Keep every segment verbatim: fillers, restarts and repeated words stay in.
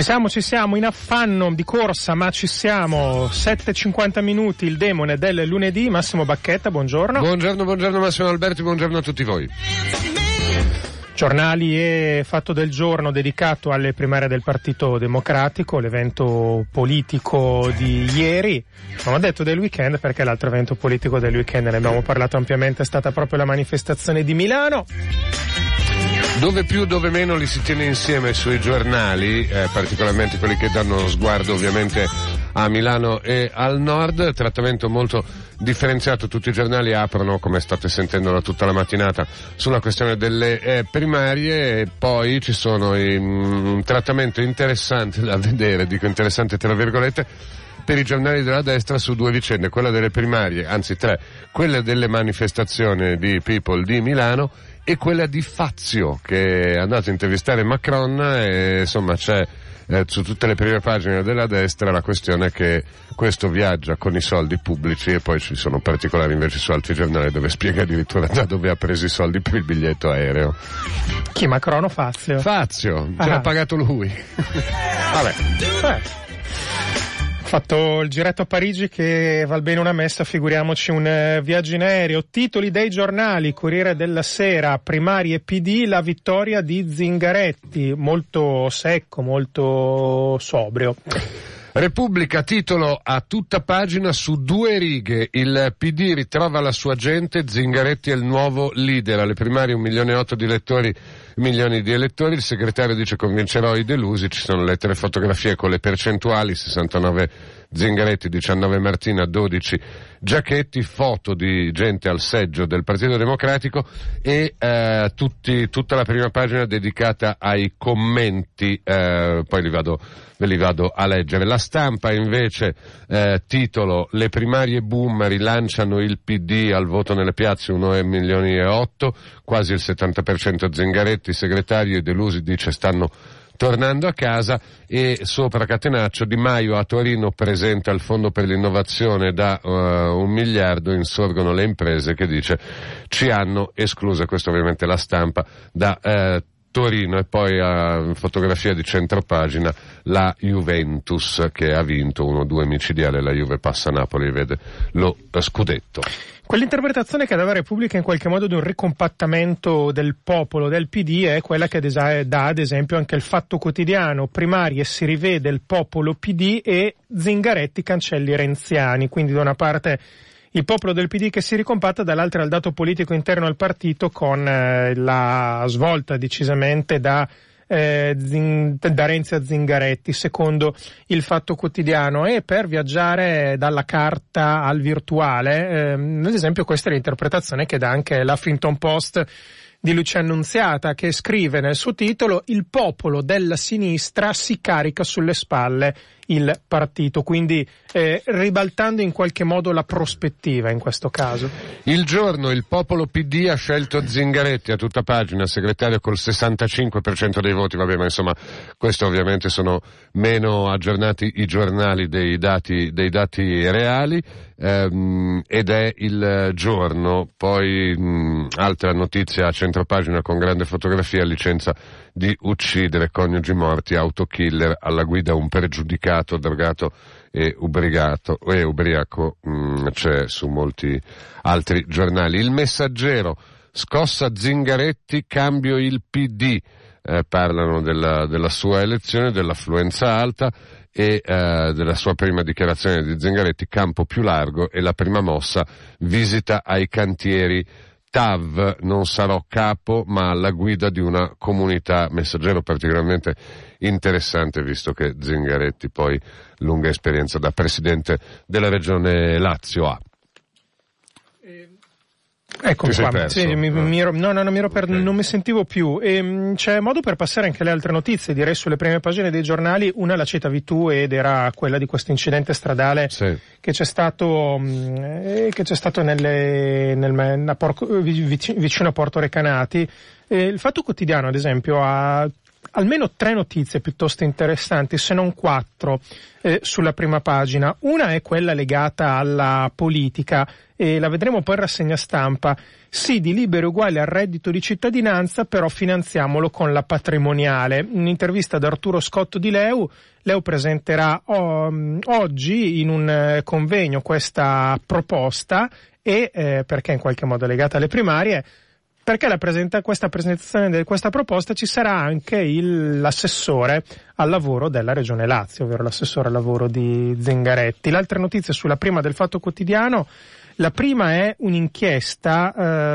Ci siamo, ci siamo, in affanno di corsa, ma ci siamo. sette e cinquanta minuti, il demone del lunedì. Massimo Bacchetta, buongiorno. Buongiorno, buongiorno Massimo Alberti, buongiorno a tutti voi. Giornali e fatto del giorno dedicato alle primarie del Partito Democratico, l'evento politico di ieri. Non ho detto del weekend perché l'altro evento politico del weekend, ne abbiamo parlato ampiamente, è stata proprio la manifestazione di Milano. Dove più, dove meno li si tiene insieme sui giornali, eh, particolarmente quelli che danno sguardo ovviamente a Milano e al nord, trattamento molto differenziato, tutti i giornali aprono, come state sentendo da tutta la mattinata, sulla questione delle eh, primarie, e poi ci sono i, mh, un trattamento interessante da vedere, dico interessante tra virgolette, per i giornali della destra su due vicende, quella delle primarie, anzi tre, quella delle manifestazioni di People di Milano e quella di Fazio, che è andato a intervistare Macron, e insomma c'è eh, su tutte le prime pagine della destra la questione che questo viaggia con i soldi pubblici, e poi ci sono particolari invece su altri giornali dove spiega addirittura da dove ha preso i soldi per il biglietto aereo. Chi, Macron o Fazio? Fazio, ce ah. l'ha pagato lui. Vabbè. Eh. Fatto il giretto a Parigi che val bene una messa, figuriamoci un eh, viaggio in aereo. Titoli dei giornali: Corriere della Sera, primarie P D, la vittoria di Zingaretti, molto secco, molto sobrio. Repubblica, titolo a tutta pagina su due righe: il P D ritrova la sua gente, Zingaretti è il nuovo leader. Alle primarie un milione e otto di elettori, milioni di elettori, il segretario dice convincerò i delusi, ci sono lettere e fotografie con le percentuali, sessantanove Zingaretti, diciannove Martina, dodici Giachetti, foto di gente al seggio del Partito Democratico e eh, tutti, tutta la prima pagina dedicata ai commenti, eh, poi li vado, ve li vado a leggere. La Stampa invece, eh, titolo le primarie boom, rilanciano il P D al voto nelle piazze, uno milioni e otto, quasi il settanta per cento Zingaretti, segretario e delusi dice stanno tornando a casa. E sopra Catenaccio, Di Maio a Torino presenta il fondo per l'innovazione da uh, un miliardo, insorgono le imprese che dice ci hanno escluse, questo ovviamente la Stampa, da uh, Torino. E poi a fotografia di centropagina la Juventus che ha vinto uno due micidiale, la Juve passa a Napoli e vede lo scudetto. Quell'interpretazione che dà la Repubblica in qualche modo di un ricompattamento del popolo del P D è quella che dà ad esempio anche il Fatto Quotidiano: primarie si rivede il popolo P D e Zingaretti cancelli renziani. Quindi da una parte il popolo del P D che si ricompatta, dall'altra il dato politico interno al partito con eh, la svolta decisamente da Eh, zin, da Renzi a Zingaretti, secondo il Fatto Quotidiano. E per viaggiare dalla carta al virtuale, ehm, ad esempio questa è l'interpretazione che dà anche l'Huffington Post di Lucia Annunziata, che scrive nel suo titolo: il popolo della sinistra si carica sulle spalle il partito, quindi eh, ribaltando in qualche modo la prospettiva in questo caso. Il Giorno, il popolo P D ha scelto Zingaretti a tutta pagina, segretario col sessantacinque per cento dei voti, vabbè, ma insomma questo ovviamente sono meno aggiornati i giornali dei dati, dei dati reali, ehm, ed è il Giorno. Poi mh, altra notizia a centropagina con grande fotografia: licenza di uccidere, coniugi morti, autokiller, alla guida un pregiudicato, drogato e ubriacato, e ubriaco, mh, c'è su molti altri giornali. Il Messaggero, scossa Zingaretti, cambio il P D, eh, parlano della, della sua elezione, dell'affluenza alta e eh, della sua prima dichiarazione di Zingaretti, campo più largo, e la prima mossa, visita ai cantieri T A V, non sarò capo ma alla guida di una comunità. Messaggero particolarmente interessante visto che Zingaretti poi lunga esperienza da presidente della regione Lazio ha. Eccomi qua, perso, sì, mi, no? mi ero, no, no, non mi ero per, okay. non mi sentivo più. E, c'è modo per passare anche le altre notizie, direi sulle prime pagine dei giornali. Una la citavi tu ed era quella di questo incidente stradale sì. che c'è stato, eh, che c'è stato nelle, nel, a Porco, vicino a Porto Recanati. E il Fatto Quotidiano, ad esempio, ha almeno tre notizie piuttosto interessanti, se non quattro, eh, sulla prima pagina. Una è quella legata alla politica, e la vedremo poi in rassegna stampa. Sì, di liberi uguali al reddito di cittadinanza, però finanziamolo con la patrimoniale. Un'intervista ad Arturo Scotto di Leu. Leu presenterà oh, oggi in un eh, convegno questa proposta e eh, perché in qualche modo è legata alle primarie, perché la presenta, questa presentazione di questa proposta ci sarà anche il, l'assessore al lavoro della Regione Lazio, ovvero l'assessore al lavoro di Zingaretti. L'altra notizia sulla prima del Fatto Quotidiano. La prima è un'inchiesta eh,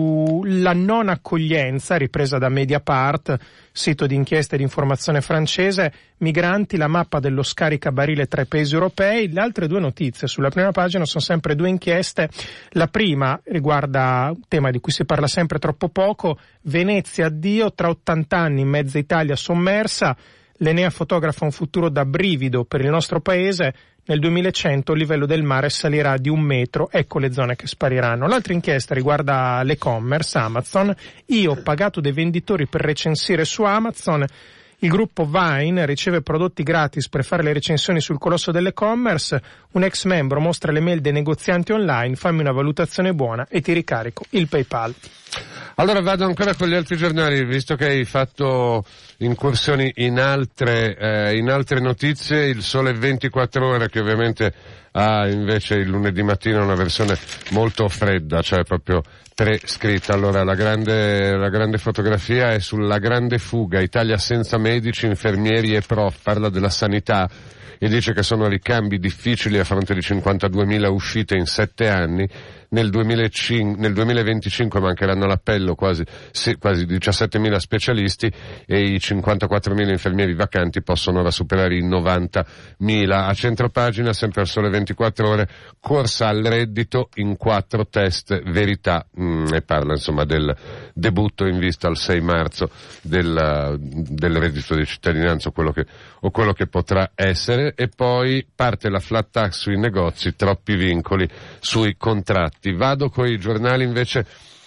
sulla non accoglienza, ripresa da Mediapart, sito di inchiesta e di informazione francese. Migranti, la mappa dello scaricabarile tra i paesi europei. Le altre due notizie sulla prima pagina sono sempre due inchieste. La prima riguarda un tema di cui si parla sempre troppo poco: Venezia addio, tra ottanta anni mezza Italia sommersa. L'Enea fotografa un futuro da brivido per il nostro paese. Nel duemilacento il livello del mare salirà di un metro, ecco le zone che spariranno. L'altra inchiesta riguarda l'e-commerce, Amazon. Io ho pagato dei venditori per recensire su Amazon. Il gruppo Vine riceve prodotti gratis per fare le recensioni sul colosso dell'e-commerce. Un ex membro mostra le mail dei negozianti online, fammi una valutazione buona e ti ricarico il PayPal. Allora vado ancora con gli altri giornali, visto che hai fatto incursioni in altre, eh, in altre notizie. Il Sole ventiquattro Ore, che ovviamente ha invece il lunedì mattina una versione molto fredda, cioè proprio prescritta. Allora la grande, la grande fotografia è sulla grande fuga, Italia senza medici, infermieri e prof, parla della sanità e dice che sono ricambi difficili a fronte di cinquantaduemila uscite in sette anni. Nel, duemilacinque, nel duemilaventicinque mancheranno l'appello quasi, sì, quasi diciassettemila specialisti e i cinquantaquattromila infermieri vacanti possono ora superare i novantamila. A centropagina, sempre al Sole ventiquattro Ore, corsa al reddito in quattro test verità, mm, e parla insomma del debutto in vista al sei marzo del, del reddito di cittadinanza o quello che, o quello che potrà essere. E poi parte la flat tax sui negozi, troppi vincoli sui contratti. Vado con i giornali invece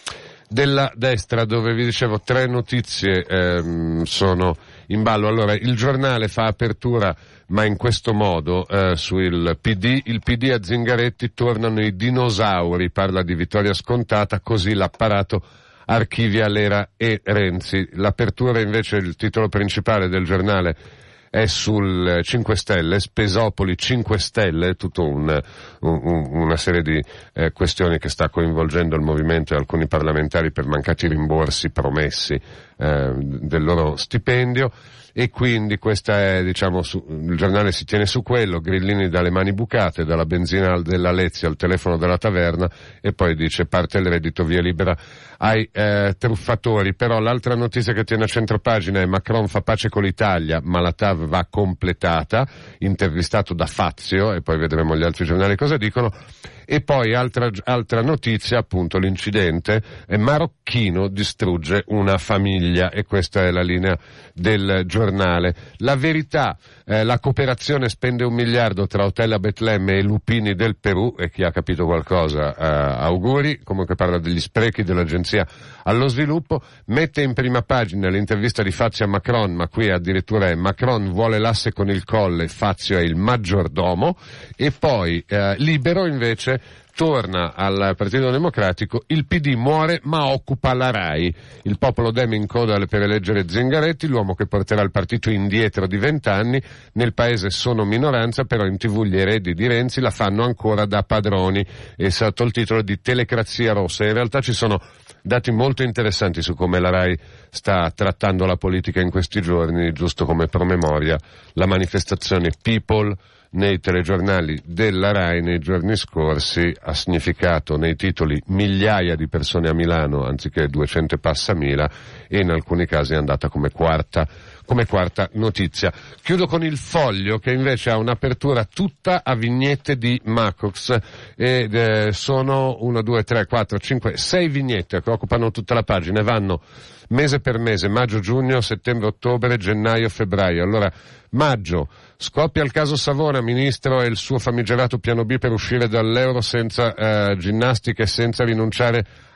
della destra, dove vi dicevo tre notizie ehm, sono in ballo. Allora, il Giornale fa apertura, ma in questo modo, eh, sul P D, il P D a Zingaretti, tornano i dinosauri, parla di vittoria scontata, così l'apparato archivia Lera e Renzi. L'apertura invece, il titolo principale del Giornale, è sul cinque Stelle, Spesopoli cinque Stelle, tutta un, un, una serie di eh, questioni che sta coinvolgendo il movimento e alcuni parlamentari per mancati rimborsi promessi eh, del loro stipendio. E quindi questa è, diciamo, su, il Giornale si tiene su quello, grillini dalle mani bucate, dalla benzina della Lezia al telefono della taverna, e poi dice parte il reddito, via libera ai eh, truffatori. Però l'altra notizia che tiene a centropagina è Macron fa pace con l'Italia, ma la T A V va completata, intervistato da Fazio, e poi vedremo gli altri giornali cosa dicono. E poi altra, altra notizia, appunto l'incidente, è marocchino distrugge una famiglia, e questa è la linea del Giornale. La Verità, eh, la cooperazione spende un miliardo tra Hotel a Betlemme e Lupini del Perù, e chi ha capito qualcosa eh, auguri. Comunque parla degli sprechi dell'Agenzia allo Sviluppo. Mette in prima pagina l'intervista di Fazio a Macron, ma qui addirittura è Macron vuole l'asse con il Colle, Fazio è il maggiordomo. E poi eh, Libero invece torna al Partito Democratico, il P D muore ma occupa la RAI. Il popolo Dem in coda per eleggere Zingaretti, l'uomo che porterà il partito indietro di vent'anni. Nel paese sono minoranza, però in tv gli eredi di Renzi la fanno ancora da padroni, e sotto il titolo di Telecrazia rossa. In realtà ci sono dati molto interessanti su come la RAI sta trattando la politica in questi giorni. Giusto come promemoria, la manifestazione People nei telegiornali della RAI nei giorni scorsi ha significato nei titoli migliaia di persone a Milano anziché duecento e passa mila, e in alcuni casi è andata come quarta come quarta notizia. Chiudo con il Foglio, che invece ha un'apertura tutta a vignette di Macox, ed eh, sono uno, due, tre, quattro, cinque, sei vignette che occupano tutta la pagina e vanno mese per mese, maggio, giugno, settembre, ottobre, gennaio, febbraio. Allora, maggio, scoppia il caso Savona, ministro e il suo famigerato piano B per uscire dall'euro senza eh, ginnastiche e senza rinunciare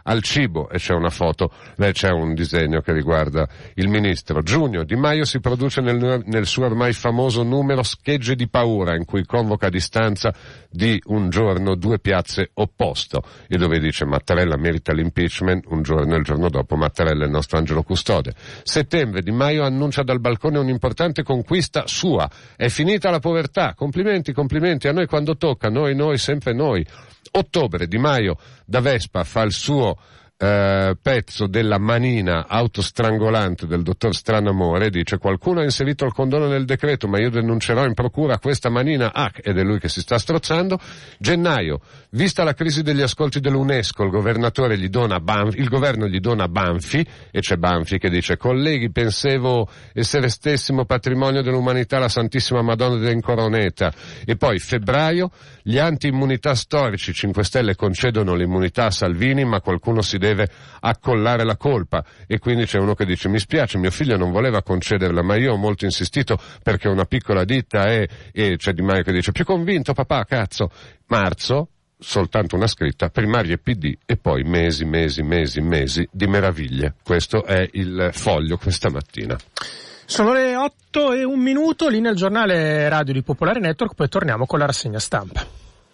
al cibo, e c'è una foto, eh, c'è un disegno che riguarda il ministro. Giugno, Di Maio si produce nel, nel suo ormai famoso numero Schegge di paura, in cui convoca a distanza di un giorno due piazze opposto, e dove dice Mattarella merita l'impeachment, un giorno e il giorno dopo Mattarella è il nostro angelo custode. Settembre, Di Maio annuncia dal balcone un'importante conquista sua, è finita la povertà, complimenti, complimenti, a noi quando tocca, noi, noi, sempre noi. Ottobre, Di Maio da Vespa fa il suo eh, pezzo della manina autostrangolante del dottor Stranamore, dice qualcuno ha inserito il condono nel decreto ma io denuncerò in procura questa manina, ah, ed è lui che si sta strozzando. Gennaio, vista la crisi degli ascolti dell'UNESCO, il governatore gli dona Banfi, il governo gli dona Banfi, e c'è Banfi che dice colleghi pensavo essere stessimo patrimonio dell'umanità la Santissima Madonna dell'Incoroneta. E poi febbraio, gli anti-immunità storici, cinque Stelle concedono l'immunità a Salvini ma qualcuno si deve accollare la colpa, e quindi c'è uno che dice mi spiace, mio figlio non voleva concederla ma io ho molto insistito perché una piccola ditta è, e c'è Di Maio che dice più convinto papà, cazzo. Marzo, soltanto una scritta, primarie P D e poi mesi, mesi, mesi, mesi di meraviglie. Questo è il Foglio questa mattina. Sono le otto e un minuto, lì nel giornale radio di Popolare Network, poi torniamo con la rassegna stampa.